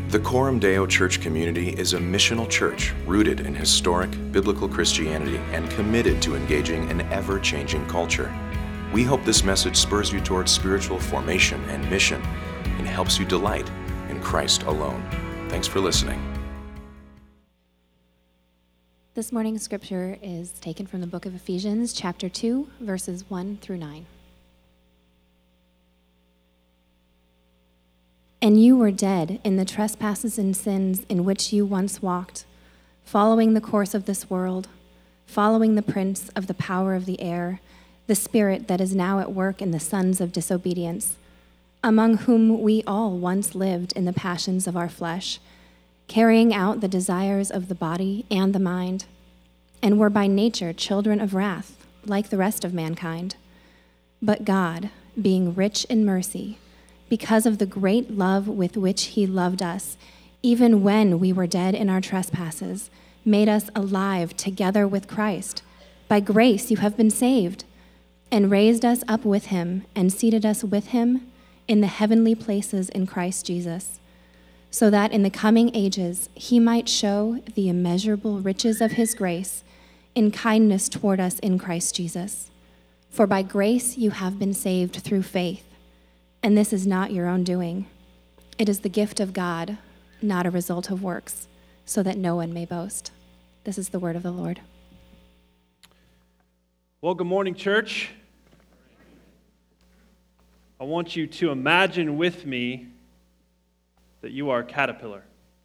The Coram Deo Church community is a missional church rooted in historic biblical Christianity and committed to engaging an ever-changing culture. We hope this message spurs you towards spiritual formation and mission and helps you delight in Christ alone. Thanks for listening. This morning's scripture is taken from the book of Ephesians, chapter 2, verses 1 through 9. And you were dead in the trespasses and sins in which you once walked, following the course of this world, following the prince of the power of the air, the spirit that is now at work in the sons of disobedience, among whom we all once lived in the passions of our flesh, carrying out the desires of the body and the mind, and were by nature children of wrath, like the rest of mankind. But God, being rich in mercy, because of the great love with which he loved us, even when we were dead in our trespasses, made us alive together with Christ. By grace you have been saved, and raised us up with him, and seated us with him in the heavenly places in Christ Jesus, so that in the coming ages he might show the immeasurable riches of his grace in kindness toward us in Christ Jesus. For by grace you have been saved through faith, and this is not your own doing. It is the gift of God, not a result of works, so that no one may boast. This is the word of the Lord. Well, good morning, church. I want you to imagine with me that you are a caterpillar.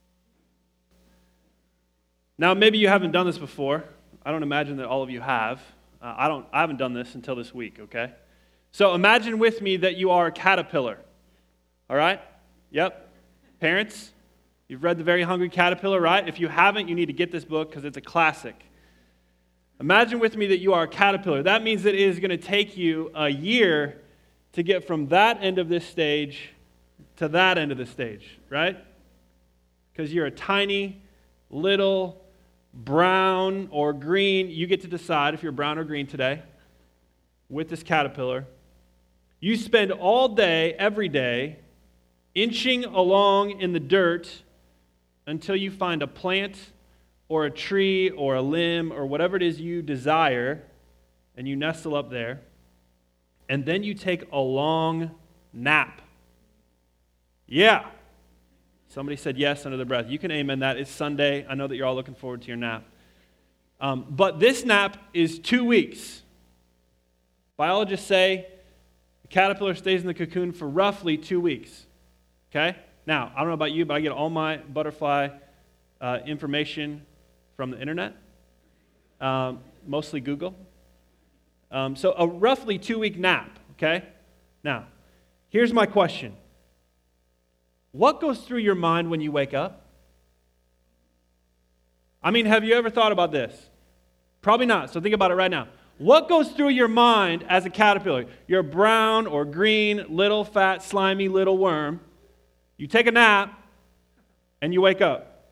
Now, maybe you haven't done this before. I don't imagine that all of you have. I haven't done this until this week, okay? So imagine with me that you are a caterpillar. All right? Yep. Parents, you've read The Very Hungry Caterpillar, right? If you haven't, you need to get this book because it's a classic. Imagine with me that you are a caterpillar. That means that it is going to take you a year to get from that end of this stage to that end of the stage, right? Because you're a tiny, little, brown or green. You get to decide if you're brown or green today with this caterpillar. You spend all day, every day, inching along in the dirt until you find a plant or a tree or a limb or whatever it is you desire, and you nestle up there. And then you take a long nap. Yeah. Somebody said yes under their breath. You can amen that. It's Sunday. I know that you're all looking forward to your nap. But this nap is 2 weeks. Biologists say the caterpillar stays in the cocoon for roughly 2 weeks. Okay? Now, I don't know about you, but I get all my butterfly information from the internet, mostly Google. So a roughly 2-week nap, okay? Now, here's my question. What goes through your mind when you wake up? I mean, have you ever thought about this? Probably not, so think about it right now. What goes through your mind as a caterpillar? You're a brown or green, little, fat, slimy, little worm. You take a nap, and you wake up.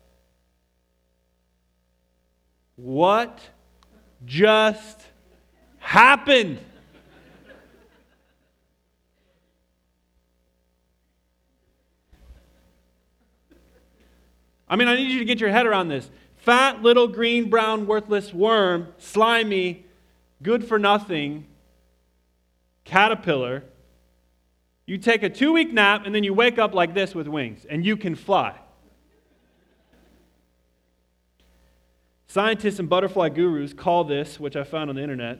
What just happened? I mean, I need you to get your head around this. Fat, little, green, brown, worthless worm, slimy, good for nothing, caterpillar. You take a 2-week nap and then you wake up like this with wings and you can fly. Scientists and butterfly gurus call this, which I found on the internet,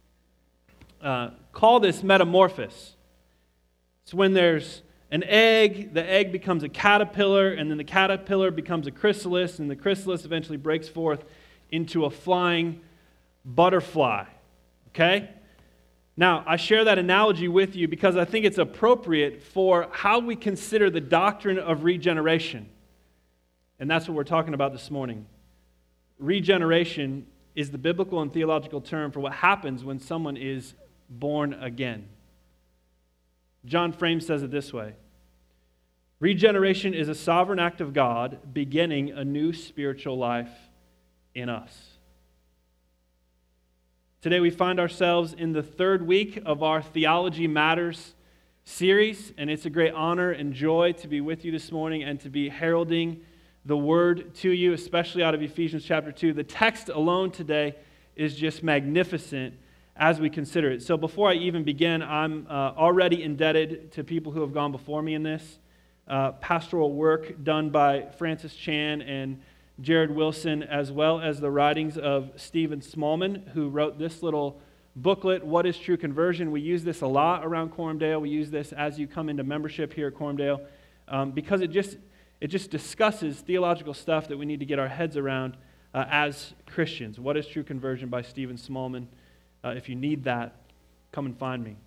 call this metamorphosis. It's when there's an egg, the egg becomes a caterpillar, and then the caterpillar becomes a chrysalis, and the chrysalis eventually breaks forth into a flying butterfly. Okay? Now, I share that analogy with you because I think it's appropriate for how we consider the doctrine of regeneration. And that's what we're talking about this morning. Regeneration is the biblical and theological term for what happens when someone is born again. John Frame says it this way. Regeneration is a sovereign act of God beginning a new spiritual life in us. Today we find ourselves in the third week of our Theology Matters series, and it's a great honor and joy to be with you this morning and to be heralding the word to you, especially out of Ephesians chapter 2. The text alone today is just magnificent as we consider it. So before I even begin, I'm already indebted to people who have gone before me in this. Pastoral work done by Francis Chan and Jared Wilson, as well as the writings of Stephen Smallman, who wrote this little booklet, What is True Conversion? We use this a lot around Corumdale. We use this as you come into membership here at Corumdale because it just discusses theological stuff that we need to get our heads around as Christians. What is True Conversion by Stephen Smallman. If you need that, come and find me.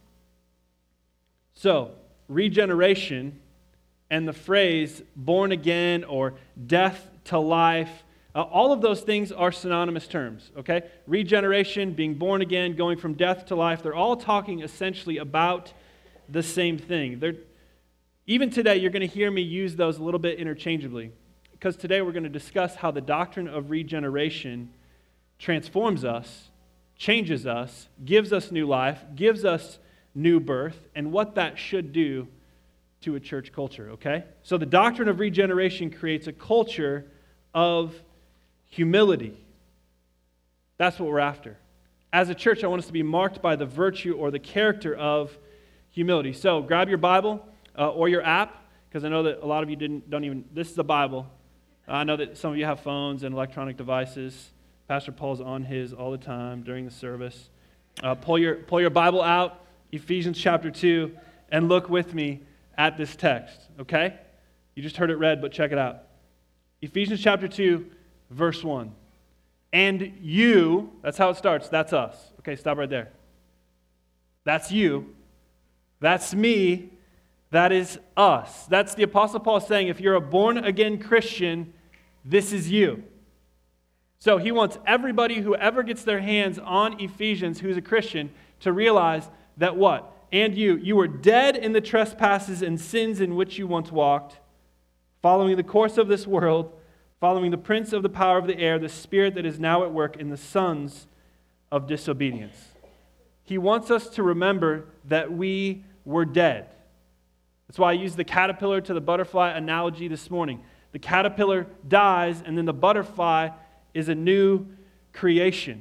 So, regeneration and the phrase born again or death to life, all of those things are synonymous terms, okay? Regeneration, being born again, going from death to life, they're all talking essentially about the same thing. Even today, you're going to hear me use those a little bit interchangeably, because today we're going to discuss how the doctrine of regeneration transforms us, changes us, gives us new life, gives us new birth, and what that should do to a church culture, okay? So the doctrine of regeneration creates a culture of humility. That's what we're after. As a church, I want us to be marked by the virtue or the character of humility. So grab your Bible or your app, because I know that a lot of you don't even, this is the Bible. I know that some of you have phones and electronic devices. Pastor Paul's on his all the time during the service. Pull your Bible out, Ephesians chapter 2, and look with me at this text, okay? You just heard it read, but check it out. Ephesians chapter 2, verse 1. And you, that's how it starts, that's us. Okay, stop right there. That's you. That's me. That is us. That's the Apostle Paul saying, if you're a born-again Christian, this is you. So he wants everybody who ever gets their hands on Ephesians who's a Christian to realize that what? And you were dead in the trespasses and sins in which you once walked, following the course of this world, following the prince of the power of the air, the spirit that is now at work in the sons of disobedience. He wants us to remember that we were dead. That's why I used the caterpillar to the butterfly analogy this morning. The caterpillar dies, and then the butterfly is a new creation.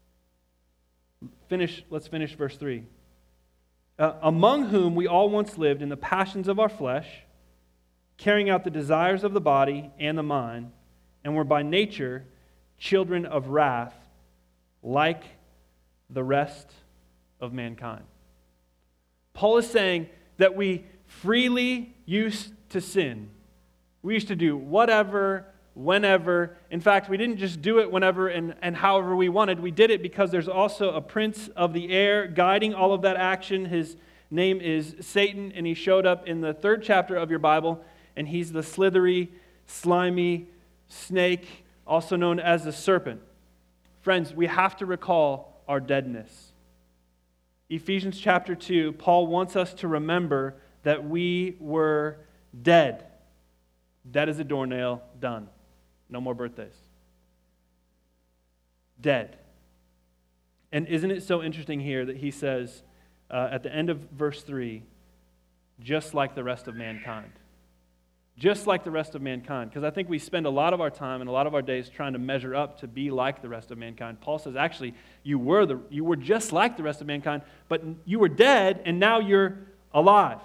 Let's finish verse 3. Among whom we all once lived in the passions of our flesh, carrying out the desires of the body and the mind, and were by nature children of wrath, like the rest of mankind. Paul is saying that we freely used to sin. We used to do whatever, whenever. In fact, we didn't just do it whenever and however we wanted. We did it because there's also a prince of the air guiding all of that action. His name is Satan, and he showed up in the 3rd chapter of your Bible, and he's the slithery, slimy snake, also known as the serpent. Friends, we have to recall our deadness. Ephesians chapter 2, Paul wants us to remember that we were dead. Dead as a doornail, done. No more birthdays. Dead. And isn't it so interesting here that he says at the end of verse 3, just like the rest of mankind. Just like the rest of mankind. Because I think we spend a lot of our time and a lot of our days trying to measure up to be like the rest of mankind. Paul says, actually, you were just like the rest of mankind, but you were dead and now you're alive.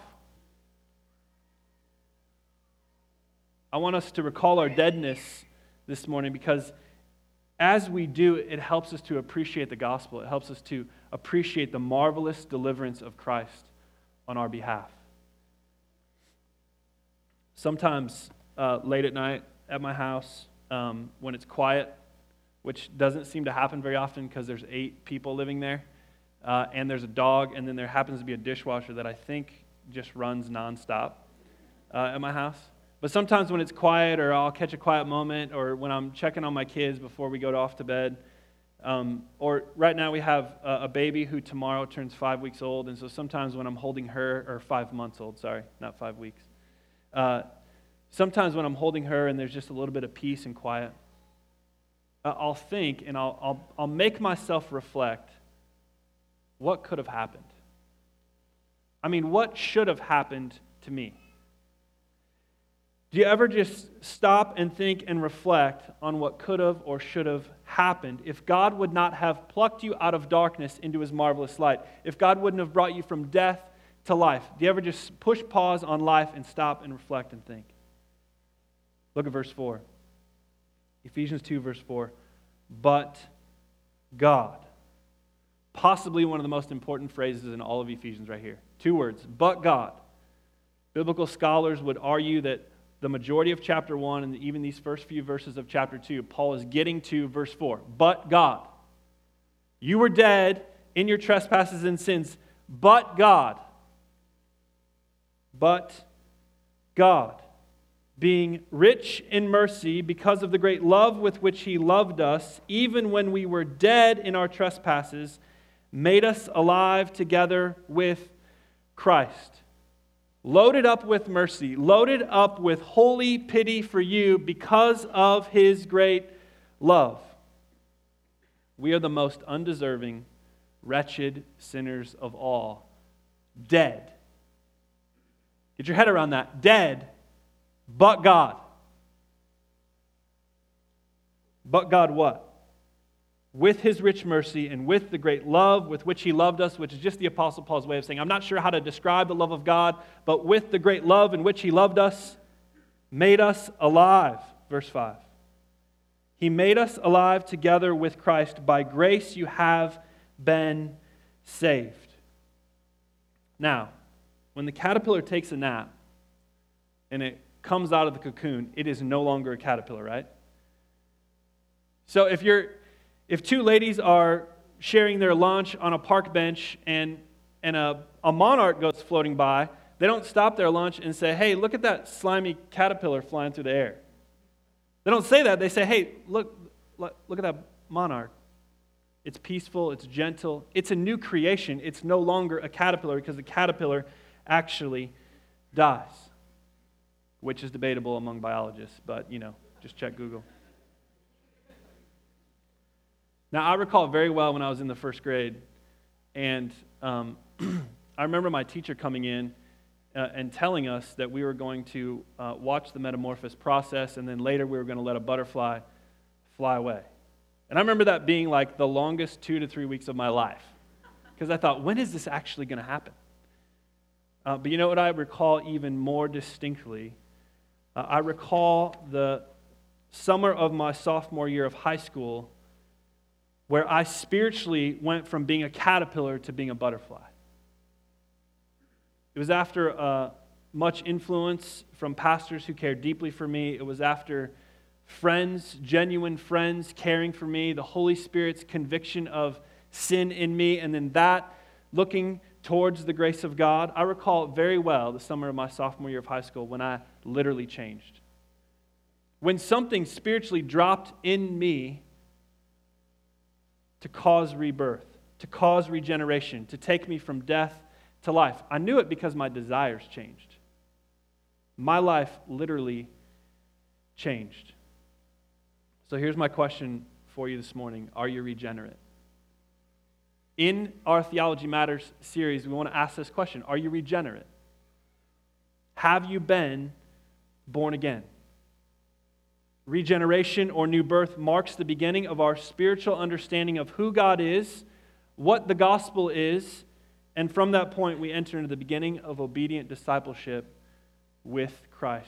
I want us to recall our deadness this morning because as we do, it helps us to appreciate the gospel. It helps us to appreciate the marvelous deliverance of Christ on our behalf. Sometimes late at night at my house, when it's quiet, which doesn't seem to happen very often because there's 8 people living there, and there's a dog, and then there happens to be a dishwasher that I think just runs nonstop at my house. But sometimes when it's quiet, or I'll catch a quiet moment, or when I'm checking on my kids before we go off to bed, or right now we have a baby who tomorrow turns 5 weeks old, and so sometimes when I'm holding her, or 5 months old, sorry, not 5 weeks. Sometimes when I'm holding her and there's just a little bit of peace and quiet, I'll think and I'll make myself reflect what could have happened. I mean, what should have happened to me? Do you ever just stop and think and reflect on what could have or should have happened if God would not have plucked you out of darkness into His marvelous light? If God wouldn't have brought you from death to life? Do you ever just push pause on life and stop and reflect and think? Look at verse 4. Ephesians 2, verse 4. But God. Possibly one of the most important phrases in all of Ephesians right here. 2 words. But God. Biblical scholars would argue that the majority of chapter 1 and even these first few verses of chapter 2, Paul is getting to verse 4. But God. You were dead in your trespasses and sins, but God. But God, being rich in mercy because of the great love with which He loved us, even when we were dead in our trespasses, made us alive together with Christ. Loaded up with mercy, loaded up with holy pity for you because of His great love. We are the most undeserving, wretched sinners of all. Dead. Get your head around that. Dead, but God. But God what? With His rich mercy and with the great love with which He loved us, which is just the Apostle Paul's way of saying, I'm not sure how to describe the love of God, but with the great love in which He loved us, made us alive. Verse 5. He made us alive together with Christ. By grace you have been saved. Now, when the caterpillar takes a nap and it comes out of the cocoon, it is no longer a caterpillar, right? So if two ladies are sharing their lunch on a park bench and a monarch goes floating by, they don't stop their lunch and say, hey, look at that slimy caterpillar flying through the air. They don't say that. They say, hey, look at that monarch. It's peaceful, it's gentle, it's a new creation. It's no longer a caterpillar because the caterpillar actually dies, which is debatable among biologists, but, just check Google. Now, I recall very well when I was in the first grade, and I remember my teacher coming in and telling us that we were going to watch the metamorphosis process, and then later we were going to let a butterfly fly away. And I remember that being like the longest 2 to 3 weeks of my life, because I thought, when is this actually going to happen? But you know what I recall even more distinctly? I recall the summer of my sophomore year of high school where I spiritually went from being a caterpillar to being a butterfly. It was after much influence from pastors who cared deeply for me. It was after friends, genuine friends, caring for me, the Holy Spirit's conviction of sin in me, and then that looking towards the grace of God. I recall very well the summer of my sophomore year of high school when I literally changed. When something spiritually dropped in me to cause rebirth, to cause regeneration, to take me from death to life. I knew it because my desires changed. My life literally changed. So here's my question for you this morning. Are you regenerate? In our Theology Matters series, we want to ask this question. Are you regenerate? Have you been born again? Regeneration or new birth marks the beginning of our spiritual understanding of who God is, what the gospel is, and from that point we enter into the beginning of obedient discipleship with Christ.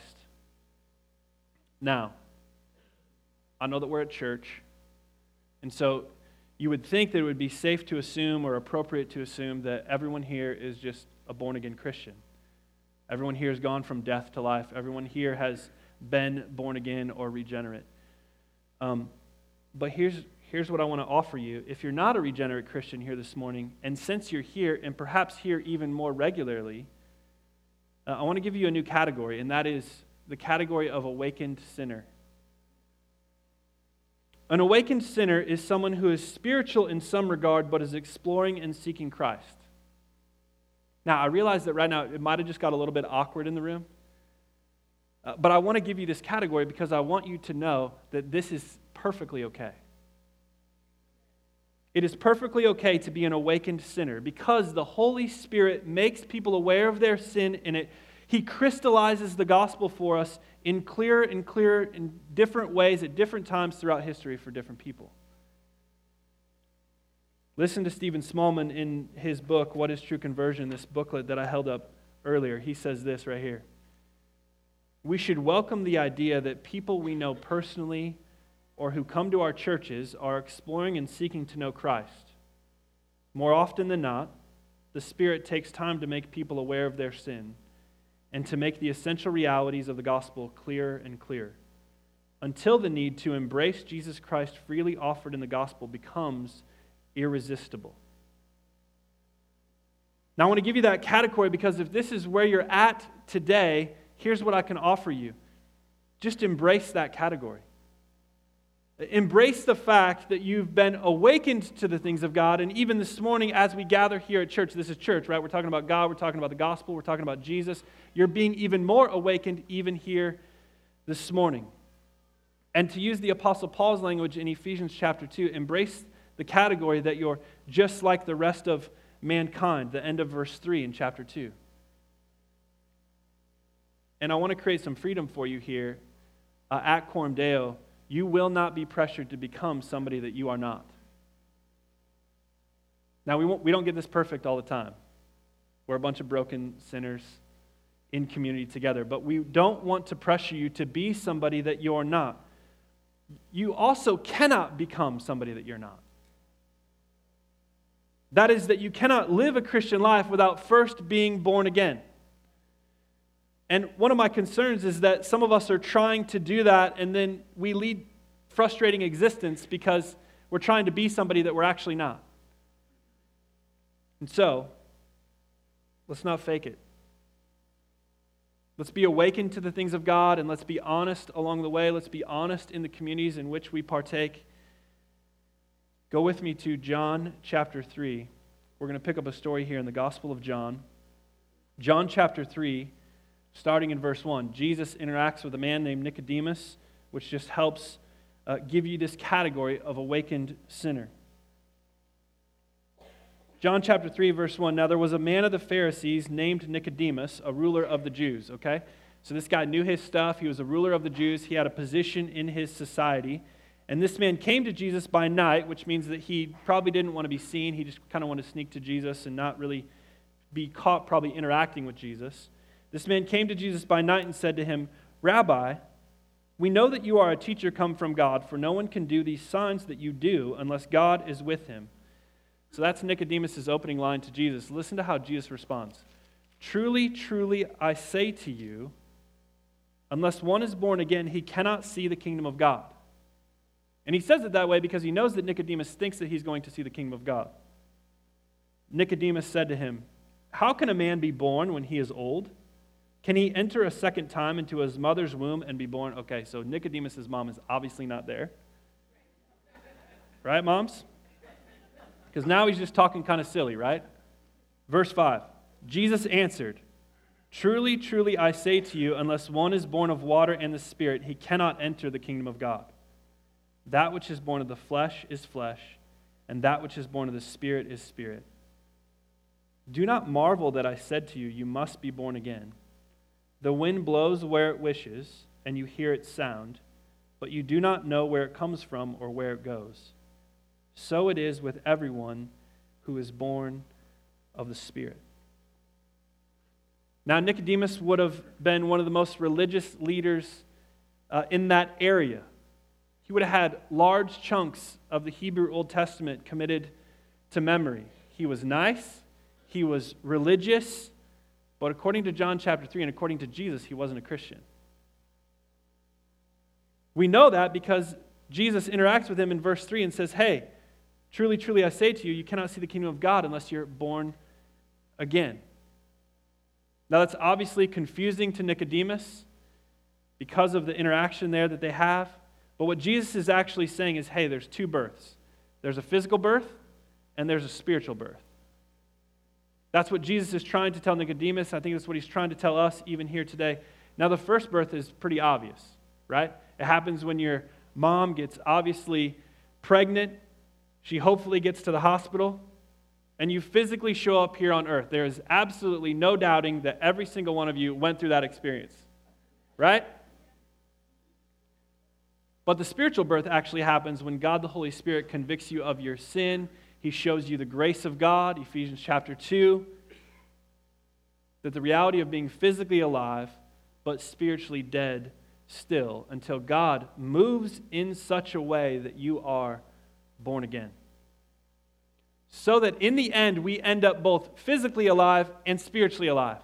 Now, I know that we're at church, and so you would think that it would be safe to assume or appropriate to assume that everyone here is just a born-again Christian. Everyone here has gone from death to life. Everyone here has been born again or regenerate. But here's what I want to offer you. If you're not a regenerate Christian here this morning, and since you're here, and perhaps here even more regularly, I want to give you a new category, and that is the category of awakened sinner. An awakened sinner is someone who is spiritual in some regard, but is exploring and seeking Christ. Now, I realize that right now it might have just got a little bit awkward in the room, but I want to give you this category because I want you to know that this is perfectly okay. It is perfectly okay to be an awakened sinner because the Holy Spirit makes people aware of their sin in He crystallizes the gospel for us in clearer and clearer in different ways at different times throughout history for different people. Listen to Stephen Smallman in his book, What is True Conversion, this booklet that I held up earlier. He says this right here. We should welcome the idea that people we know personally or who come to our churches are exploring and seeking to know Christ. More often than not, the Spirit takes time to make people aware of their sin and to make the essential realities of the gospel clearer and clearer, until the need to embrace Jesus Christ freely offered in the gospel becomes irresistible. Now, I want to give you that category because if this is where you're at today, here's what I can offer you. Just embrace that category. Embrace the fact that you've been awakened to the things of God, and even this morning as we gather here at church, this is church, right? We're talking about God, we're talking about the gospel, we're talking about Jesus. You're being even more awakened even here this morning. And to use the Apostle Paul's language in Ephesians chapter 2, embrace the category that you're just like the rest of mankind, the end of verse 3 in chapter 2. And I want to create some freedom for you here at Coram Deo. You will not be pressured to become somebody that you are not. Now, we don't get this perfect all the time. We're a bunch of broken sinners in community together, but we don't want to pressure you to be somebody that you're not. You also cannot become somebody that you're not. That is, that you cannot live a Christian life without first being born again. And one of my concerns is that some of us are trying to do that, and then we lead frustrating existence because we're trying to be somebody that we're actually not. And so, let's not fake it. Let's be awakened to the things of God, and let's be honest along the way. Let's be honest in the communities in which we partake. Go with me to John chapter 3. We're going to pick up a story here in the Gospel of John. John chapter 3. Starting in verse 1, Jesus interacts with a man named Nicodemus, which just helps give you this category of awakened sinner. John chapter 3, verse 1, now there was a man of the Pharisees named Nicodemus, a ruler of the Jews, okay? So this guy knew his stuff. He was a ruler of the Jews. He had a position in his society. And this man came to Jesus by night, which means that he probably didn't want to be seen. He just kind of wanted to sneak to Jesus and not really be caught probably interacting with Jesus. This man came to Jesus by night and said to him, Rabbi, we know that you are a teacher come from God, for no one can do these signs that you do unless God is with him. So that's Nicodemus' opening line to Jesus. Listen to how Jesus responds. Truly, truly, I say to you, unless one is born again, he cannot see the kingdom of God. And he says it that way because he knows that Nicodemus thinks that he's going to see the kingdom of God. Nicodemus said to him, how can a man be born when he is old? Can he enter a second time into his mother's womb and be born? Okay, so Nicodemus' mom is obviously not there. Right, moms? Because now he's just talking kind of silly, right? Verse 5, Jesus answered, truly, truly, I say to you, unless one is born of water and the Spirit, he cannot enter the kingdom of God. That which is born of the flesh is flesh, and that which is born of the Spirit is spirit. Do not marvel that I said to you, you must be born again. The wind blows where it wishes, and you hear its sound, but you do not know where it comes from or where it goes. So it is with everyone who is born of the Spirit. Now, Nicodemus would have been one of the most religious leaders in that area. He would have had large chunks of the Hebrew Old Testament committed to memory. He was nice, he was religious, but according to John chapter 3 and according to Jesus, he wasn't a Christian. We know that because Jesus interacts with him in verse 3 and says, hey, truly, truly, I say to you, you cannot see the kingdom of God unless you're born again. Now, that's obviously confusing to Nicodemus because of the interaction there that they have. But what Jesus is actually saying is, hey, there's two births. There's a physical birth and there's a spiritual birth. That's what Jesus is trying to tell Nicodemus. I think that's what he's trying to tell us even here today. Now, the first birth is pretty obvious, right? It happens when your mom gets obviously pregnant. She hopefully gets to the hospital, and you physically show up here on earth. There is absolutely no doubting that every single one of you went through that experience, right? But the spiritual birth actually happens when God the Holy Spirit convicts you of your sin. He shows you the grace of God, Ephesians chapter 2, that the reality of being physically alive but spiritually dead still until God moves in such a way that you are born again. So that in the end, we end up both physically alive and spiritually alive.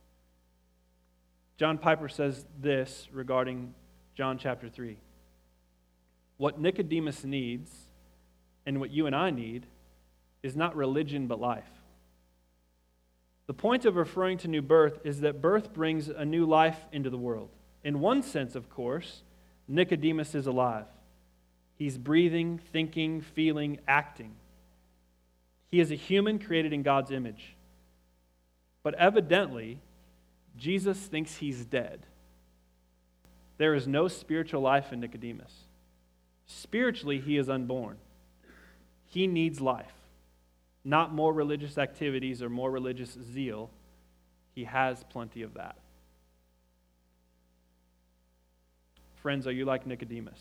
John Piper says this regarding John chapter 3. What Nicodemus needs, and what you and I need, is not religion but life. The point of referring to new birth is that birth brings a new life into the world. In one sense, of course, Nicodemus is alive. He's breathing, thinking, feeling, acting. He is a human created in God's image. But evidently, Jesus thinks he's dead. There is no spiritual life in Nicodemus. Spiritually, he is unborn. He needs life. Not more religious activities or more religious zeal. He has plenty of that. Friends, are you like Nicodemus?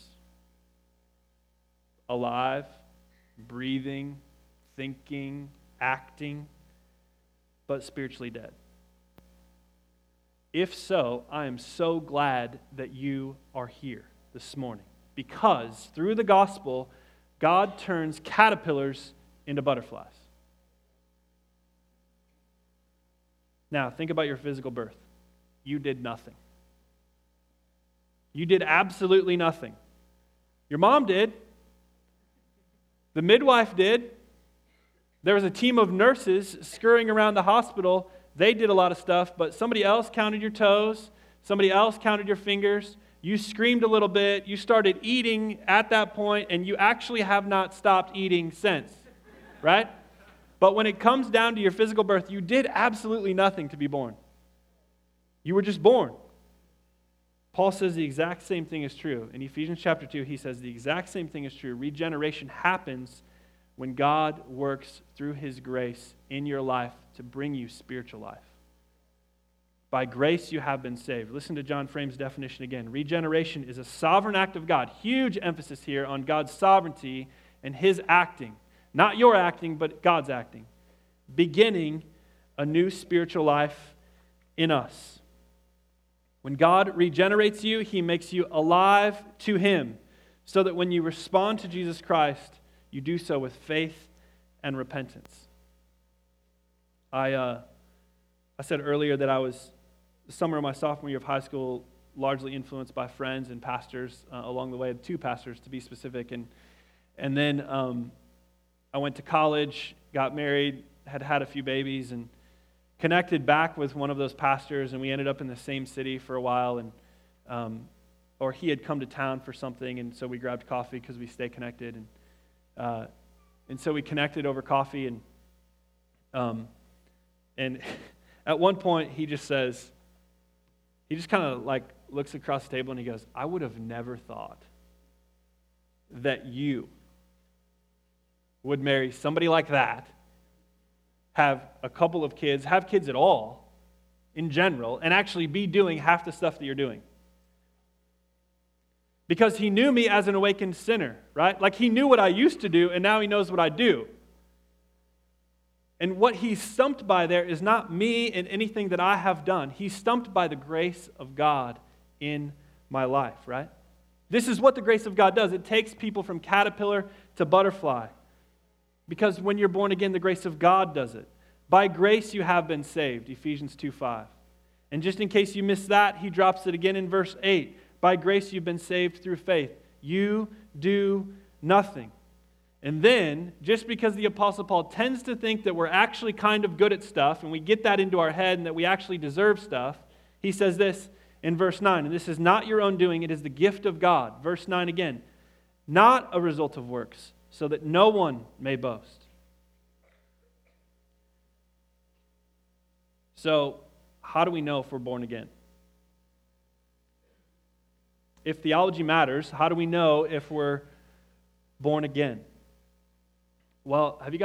Alive, breathing, thinking, acting, but spiritually dead? If so, I am so glad that you are here this morning, because through the gospel, God turns caterpillars into butterflies. Now, think about your physical birth. You did nothing. You did absolutely nothing. Your mom did. The midwife did. There was a team of nurses scurrying around the hospital. They did a lot of stuff, but somebody else counted your toes. Somebody else counted your fingers. You screamed a little bit. You started eating at that point, and you actually have not stopped eating since, right? But when it comes down to your physical birth, you did absolutely nothing to be born. You were just born. Paul says the exact same thing is true. In Ephesians chapter 2, he says the exact same thing is true. Regeneration happens when God works through his grace in your life to bring you spiritual life. By grace you have been saved. Listen to John Frame's definition again. Regeneration is a sovereign act of God. Huge emphasis here on God's sovereignty and his acting. Not your acting, but God's acting. Beginning a new spiritual life in us. When God regenerates you, he makes you alive to him, so that when you respond to Jesus Christ, you do so with faith and repentance. I said earlier that I was, the summer of my sophomore year of high school, largely influenced by friends and pastors along the way, 2 pastors to be specific. And then I went to college, got married, had a few babies, and connected back with one of those pastors, and we ended up in the same city for a while, and or he had come to town for something, and so we grabbed coffee because we stay connected, and so we connected over coffee, and at one point he just kind of like looks across the table and he goes, "I would have never thought that you would marry somebody like that, have a couple of kids, have kids at all in general, and actually be doing half the stuff that you're doing." Because he knew me as an awakened sinner, right? Like he knew what I used to do, and now he knows what I do. And what he's stumped by there is not me and anything that I have done. He's stumped by the grace of God in my life, right? This is what the grace of God does. It takes people from caterpillar to butterfly. Because when you're born again, the grace of God does it. By grace you have been saved, Ephesians 2:5. And just in case you missed that, he drops it again in verse 8. By grace you've been saved through faith. You do nothing. And then, just because the Apostle Paul tends to think that we're actually kind of good at stuff, and we get that into our head and that we actually deserve stuff, he says this in verse 9, and this is not your own doing, it is the gift of God. Verse 9 again, not a result of works, so that no one may boast. So, how do we know if we're born again? If theology matters, how do we know if we're born again? Well, have you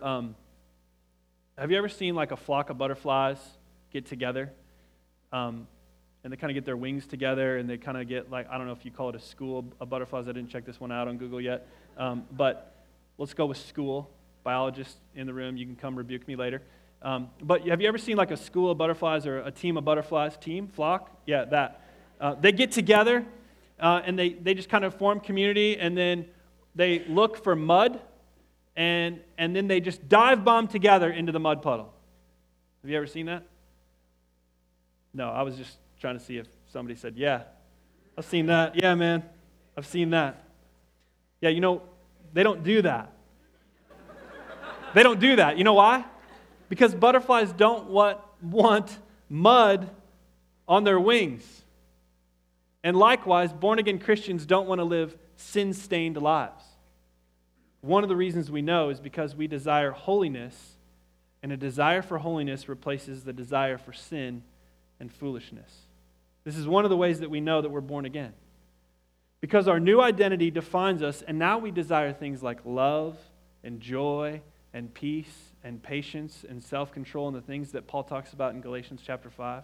ever seen like a flock of butterflies get together? And they kind of get their wings together, and they kind of get like, I don't know if you call it a school of butterflies. I didn't check this one out on Google yet. But let's go with school. Biologists in the room, you can come rebuke me later. But have you ever seen like a school of butterflies or a team of butterflies? Flock? Yeah, that. They get together, and they just kind of form community, and then they look for mud, and then they just dive bomb together into the mud puddle. Have you ever seen that? No, I was just trying to see if somebody said, yeah, I've seen that. Yeah, man, I've seen that. Yeah, they don't do that. They don't do that. You know why? Because butterflies don't want mud on their wings. And likewise, born-again Christians don't want to live sin-stained lives. One of the reasons we know is because we desire holiness, and a desire for holiness replaces the desire for sin and foolishness. This is one of the ways that we know that we're born again. Because our new identity defines us, and now we desire things like love and joy and peace and patience and self-control and the things that Paul talks about in Galatians chapter 5.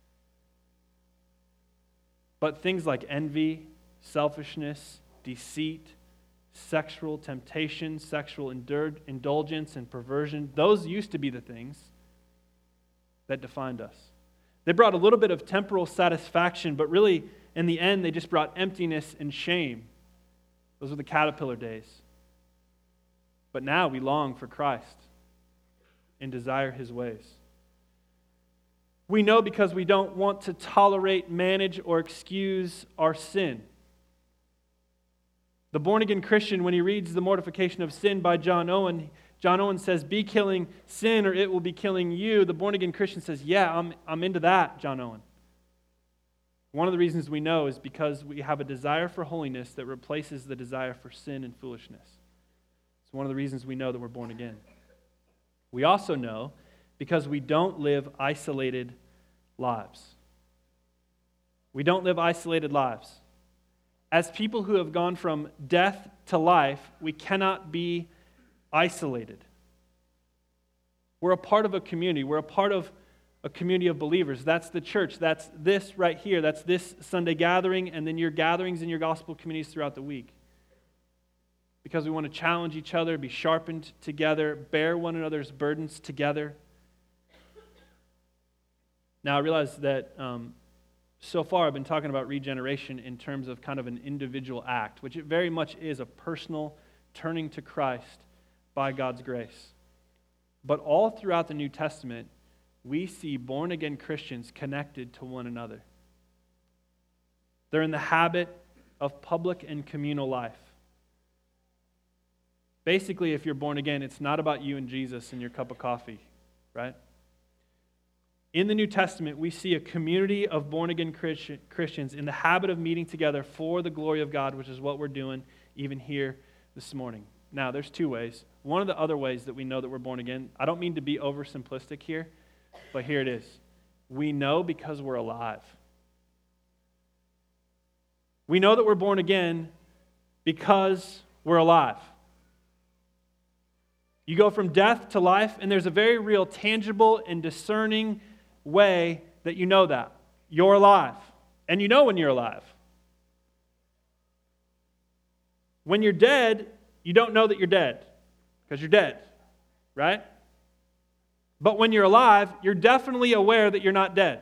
But things like envy, selfishness, deceit, sexual temptation, sexual indulgence, and perversion, those used to be the things that defined us. They brought a little bit of temporal satisfaction, but really, in the end, they just brought emptiness and shame. Those were the caterpillar days. But now we long for Christ and desire His ways. We know because we don't want to tolerate, manage, or excuse our sin. The born-again Christian, when he reads The Mortification of Sin by John Owen says, be killing sin or it will be killing you. The born-again Christian says, yeah, I'm into that, John Owen. One of the reasons we know is because we have a desire for holiness that replaces the desire for sin and foolishness. It's one of the reasons we know that we're born again. We also know because we don't live isolated lives. We don't live isolated lives. As people who have gone from death to life, we cannot be isolated. We're a part of a community. We're a part of a community of believers. That's the church. That's this right here. That's this Sunday gathering, and then your gatherings in your gospel communities throughout the week. Because we want to challenge each other, be sharpened together, bear one another's burdens together. Now, I realize that so far I've been talking about regeneration in terms of kind of an individual act, which it very much is a personal turning to Christ by God's grace. But all throughout the New Testament, we see born-again Christians connected to one another. They're in the habit of public and communal life. Basically, if you're born again, it's not about you and Jesus and your cup of coffee, right? In the New Testament, we see a community of born-again Christians in the habit of meeting together for the glory of God, which is what we're doing even here this morning. Now, there's two ways. One of the other ways that we know that we're born again, I don't mean to be oversimplistic here, but here it is. We know because we're alive. We know that we're born again because we're alive. You go from death to life, and there's a very real, tangible, and discerning way that you know that. You're alive. And you know when you're alive. When you're dead, you don't know that you're dead, because you're dead, right? But when you're alive, you're definitely aware that you're not dead.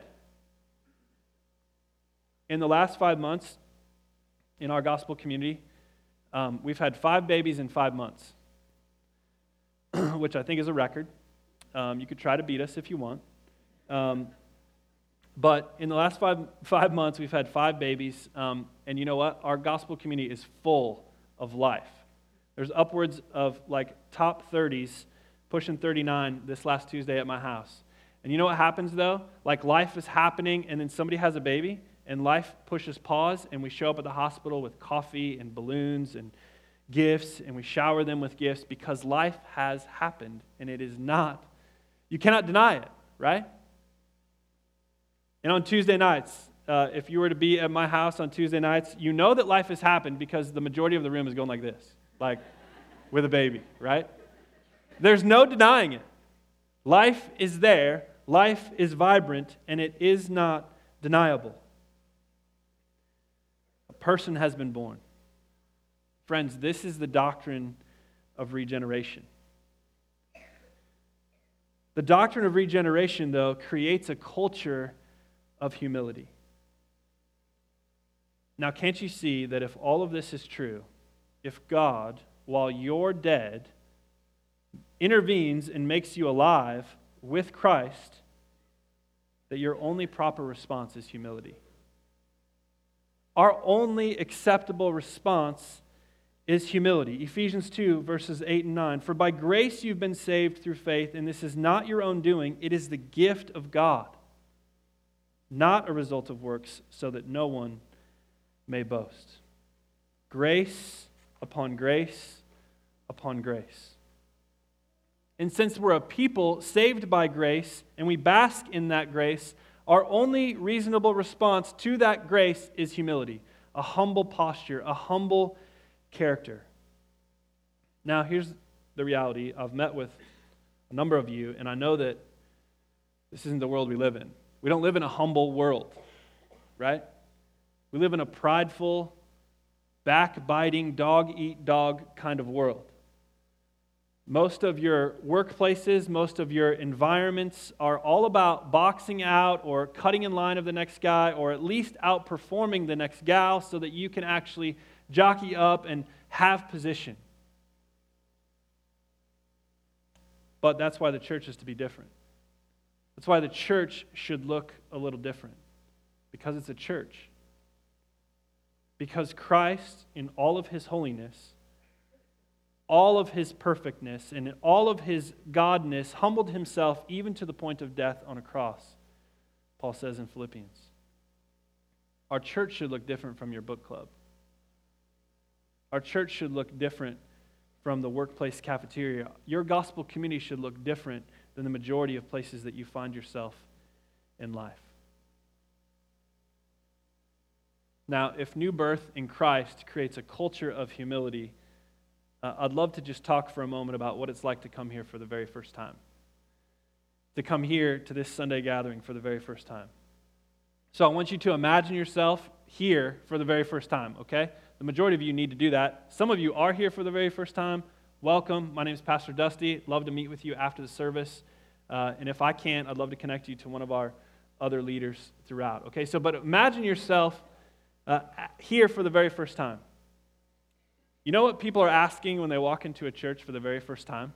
In the last 5 months, in our gospel community, we've had 5 babies in 5 months. Which I think is a record. You could try to beat us if you want. But in the last five months, we've had 5 babies. And you know what? Our gospel community is full of life. There's upwards of like top 30s, pushing 39 this last Tuesday at my house. And you know what happens though? Like life is happening and then somebody has a baby and life pushes pause and we show up at the hospital with coffee and balloons and gifts, and we shower them with gifts because life has happened, and it is not, you cannot deny it, right? And on Tuesday nights, if you were to be at my house on Tuesday nights, you know that life has happened because the majority of the room is going like this, like with a baby, right? There's no denying it. Life is there, life is vibrant, and it is not deniable. A person has been born. Friends, this is the doctrine of regeneration. The doctrine of regeneration, though, creates a culture of humility. Now, can't you see that if all of this is true, if God, while you're dead, intervenes and makes you alive with Christ, that your only proper response is humility? Our only acceptable response is humility. Ephesians 2, verses 8 and 9. For by grace you've been saved through faith, and this is not your own doing, it is the gift of God, not a result of works, so that no one may boast. Grace upon grace upon grace. And since we're a people saved by grace, and we bask in that grace, our only reasonable response to that grace is humility, a humble posture, a humble character. Now, here's the reality. I've met with a number of you, and I know that this isn't the world we live in. We don't live in a humble world, right? We live in a prideful, backbiting, dog-eat-dog kind of world. Most of your workplaces, most of your environments are all about boxing out or cutting in line of the next guy, or at least outperforming the next gal so that you can actually jockey up and have position. But that's why the church is to be different. That's why the church should look a little different. Because it's a church. Because Christ, in all of his holiness, all of his perfectness, and in all of his godness, humbled himself even to the point of death on a cross, Paul says in Philippians. Our church should look different from your book club. Our church should look different from the workplace cafeteria. Your gospel community should look different than the majority of places that you find yourself in life. Now, if new birth in Christ creates a culture of humility, I'd love to just talk for a moment about what it's like to come here for the very first time. To come here to this Sunday gathering for the very first time. So I want you to imagine yourself here for the very first time, okay? The majority of you need to do that. Some of you are here for the very first time. Welcome. My name is Pastor Dusty. Love to meet with you after the service. And if I can't, I'd love to connect you to one of our other leaders throughout. Okay, so but imagine yourself here for the very first time. You know what people are asking when they walk into a church for the very first time?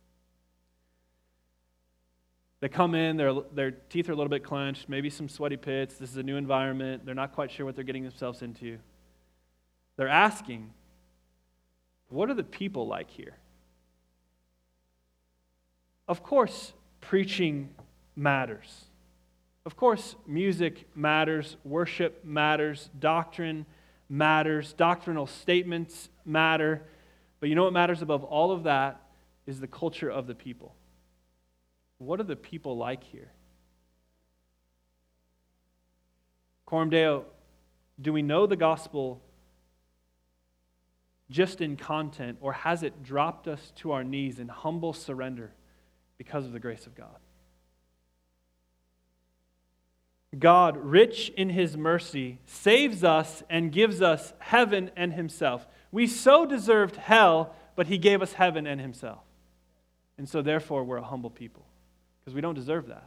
They come in, their teeth are a little bit clenched, maybe some sweaty pits. This is a new environment. They're not quite sure what they're getting themselves into. They're asking, what are the people like here? Of course, preaching matters. Of course, music matters, worship matters, doctrine matters, doctrinal statements matter. But you know what matters above all of that is the culture of the people. What are the people like here? Coram Deo, do we know the gospel just in content, or has it dropped us to our knees in humble surrender because of the grace of God? God, rich in his mercy, saves us and gives us heaven and himself. We so deserved hell, but he gave us heaven and himself. And so therefore we're a humble people, because we don't deserve that.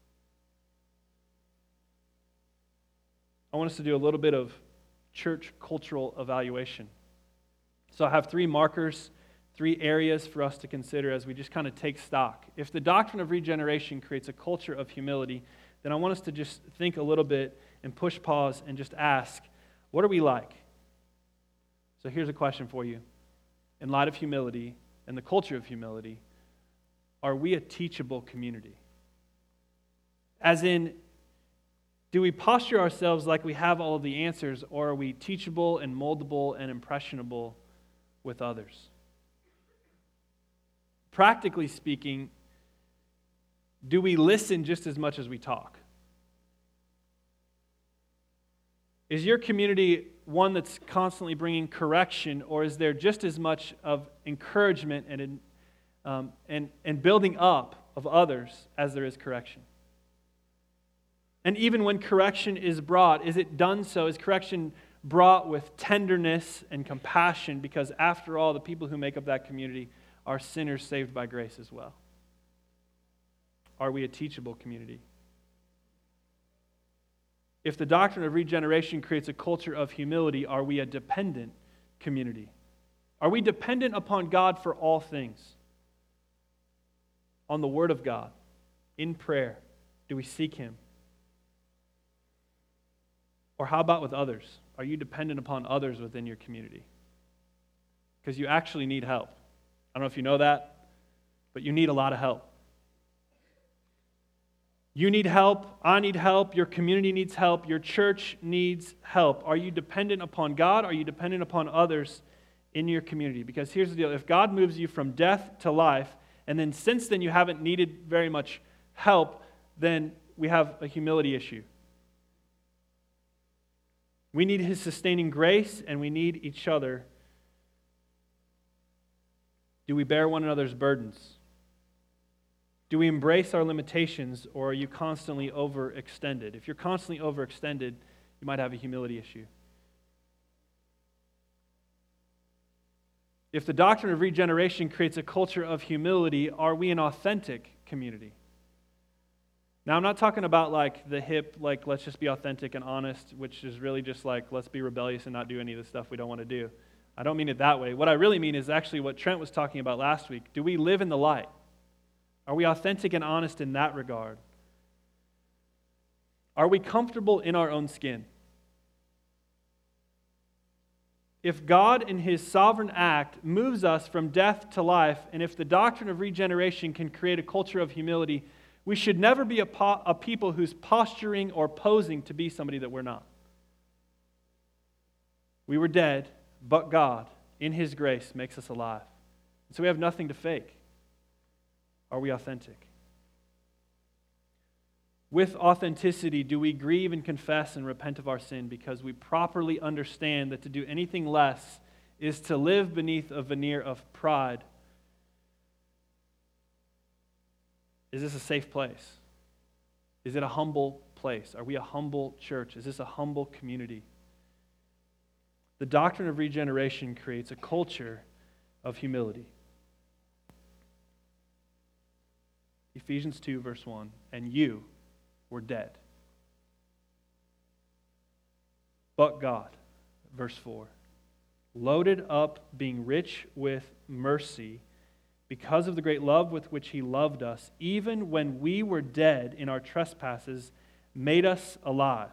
I want us to do a little bit of church cultural evaluation. So I have 3 markers, 3 areas for us to consider as we just kind of take stock. If the doctrine of regeneration creates a culture of humility, then I want us to just think a little bit and push pause and just ask, what are we like? So here's a question for you. In light of humility and the culture of humility, are we a teachable community? As in, do we posture ourselves like we have all of the answers, or are we teachable and moldable and impressionable with others? Practically speaking, do we listen just as much as we talk? Is your community one that's constantly bringing correction, or is there just as much of encouragement and and building up of others as there is correction. And even when correction is brought, is it done so? Is correction brought with tenderness and compassion? Because after all, the people who make up that community are sinners saved by grace as well. Are we a teachable community? If the doctrine of regeneration creates a culture of humility, are we a dependent community? Are we dependent upon God for all things? On the Word of God? In prayer? Do we seek Him? Or how about with others? Are you dependent upon others within your community? Because you actually need help. I don't know if you know that, but you need a lot of help. You need help, I need help, your community needs help, your church needs help. Are you dependent upon God? Are you dependent upon others in your community? Because here's the deal, if God moves you from death to life, and then since then you haven't needed very much help, then we have a humility issue. We need His sustaining grace, and we need each other. Do we bear one another's burdens? Do we embrace our limitations, or are you constantly overextended? If you're constantly overextended, you might have a humility issue. If the doctrine of regeneration creates a culture of humility, are we an authentic community? Now, I'm not talking about like the hip, like let's just be authentic and honest, which is really just like let's be rebellious and not do any of the stuff we don't want to do. I don't mean it that way. What I really mean is actually what Trent was talking about last week. Do we live in the light? Are we authentic and honest in that regard? Are we comfortable in our own skin? If God in His sovereign act moves us from death to life, and if the doctrine of regeneration can create a culture of humility, we should never be a people who's posturing or posing to be somebody that we're not. We were dead, but God, in His grace, makes us alive. So we have nothing to fake. Are we authentic? With authenticity, do we grieve and confess and repent of our sin because we properly understand that to do anything less is to live beneath a veneer of pride? Is this a safe place? Is it a humble place? Are we a humble church? Is this a humble community? The doctrine of regeneration creates a culture of humility. Ephesians 2, verse 1, and you were dead. But God, verse 4, loaded up being rich with mercy because of the great love with which He loved us, even when we were dead in our trespasses, made us alive.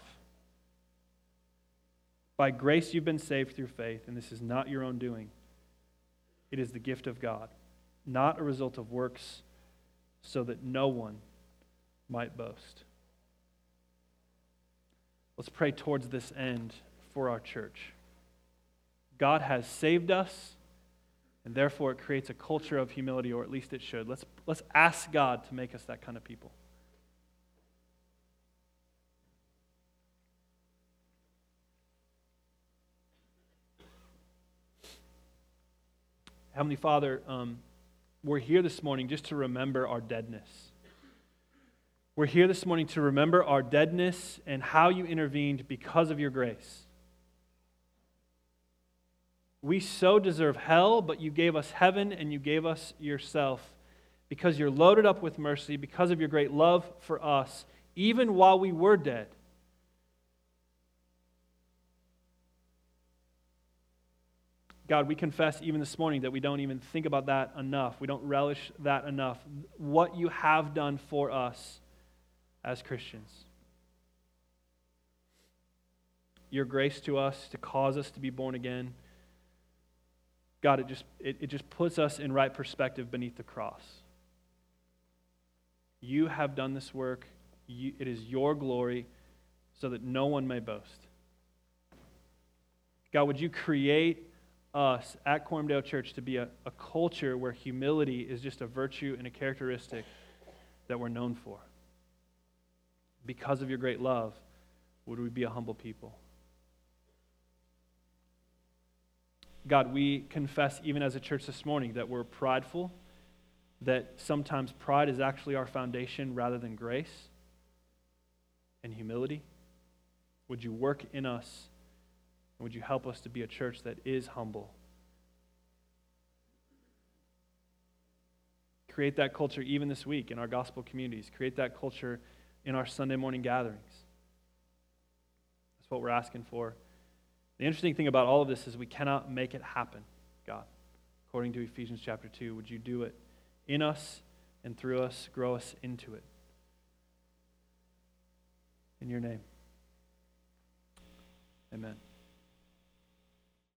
By grace you've been saved through faith, and this is not your own doing. It is the gift of God, not a result of works, so that no one might boast. Let's pray towards this end for our church. God has saved us, and therefore it creates a culture of humility, or at least it should. Let's ask God to make us that kind of people. Heavenly Father, we're here this morning just to remember our deadness. We're here this morning to remember our deadness and how you intervened because of your grace. We so deserve hell, but you gave us heaven and you gave us yourself because you're loaded up with mercy, because of your great love for us, even while we were dead. God, we confess even this morning that we don't even think about that enough. We don't relish that enough. What you have done for us as Christians. Your grace to us to cause us to be born again. God, it just puts us in right perspective beneath the cross. You have done this work. It is your glory so that no one may boast. God, would you create us at Cormdale Church to be a culture where humility is just a virtue and a characteristic that we're known for. Because of your great love, would we be a humble people? God, we confess even as a church this morning that we're prideful, that sometimes pride is actually our foundation rather than grace and humility? Would you work in us, and would you help us to be a church that is humble? Create that culture even this week in our gospel communities. Create that culture in our Sunday morning gatherings. That's what we're asking for. The interesting thing about all of this is we cannot make it happen, God. According to Ephesians chapter 2, would you do it in us and through us, grow us into it? In your name. Amen.